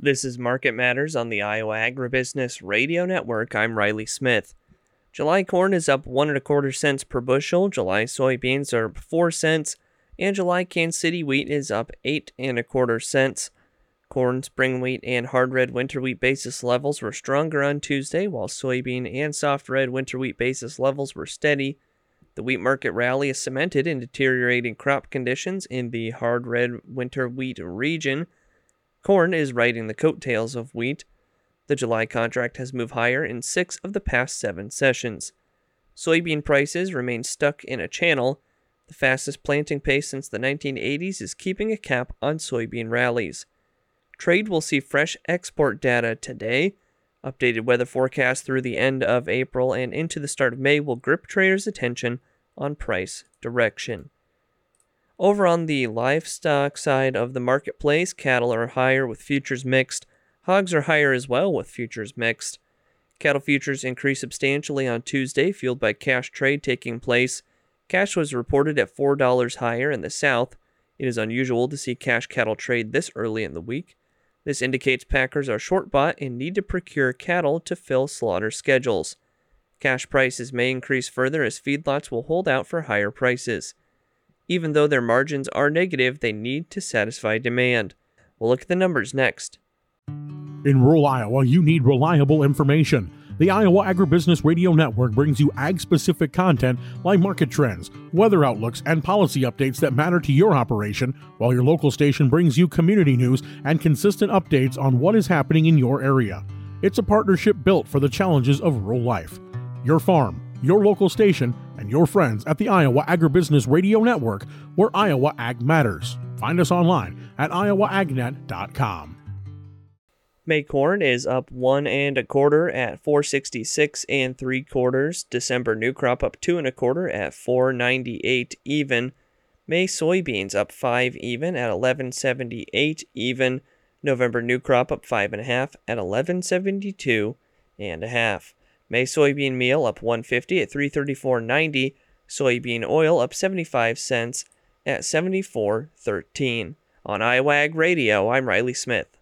This is Market Matters on the Iowa Agribusiness Radio Network. I'm Riley Smith. July corn is up 1.25 cents per bushel. July soybeans are up 4 cents. And July Kansas City wheat is up 8.25 cents. Corn, spring wheat, and hard red winter wheat basis levels were stronger on Tuesday, while soybean and soft red winter wheat basis levels were steady. The wheat market rally is cemented in deteriorating crop conditions in the hard red winter wheat region. Corn is riding the coattails of wheat. The July contract has moved higher in 6 of the past 7 sessions. Soybean prices remain stuck in a channel. The fastest planting pace since the 1980s is keeping a cap on soybean rallies. Trade will see fresh export data today. Updated weather forecasts through the end of April and into the start of May will grip traders' attention on price direction. Over on the livestock side of the marketplace, cattle are higher with futures mixed. Hogs are higher as well with futures mixed. Cattle futures increased substantially on Tuesday, fueled by cash trade taking place. Cash was reported at $4 higher in the South. It is unusual to see cash cattle trade this early in the week. This indicates packers are short bought and need to procure cattle to fill slaughter schedules. Cash prices may increase further as feedlots will hold out for higher prices. Even though their margins are negative, they need to satisfy demand. We'll look at the numbers next. In rural Iowa, you need reliable information. The Iowa Agribusiness Radio Network brings you ag-specific content like market trends, weather outlooks, and policy updates that matter to your operation, while your local station brings you community news and consistent updates on what is happening in your area. It's a partnership built for the challenges of rural life. Your farm, your local station, and your friends at the Iowa Agribusiness Radio Network, where Iowa Ag matters. Find us online at iowaagnet.com. May corn is up 1.25 at 466 3/4. December new crop up 2.25 at 498 even. May soybeans up 5 even at 1178 even. November new crop up 5.5 at 1172.5. May soybean meal up 150 at 334.90. Soybean oil up 75 cents at 74.13. On Iowa Ag Radio, I'm Riley Smith.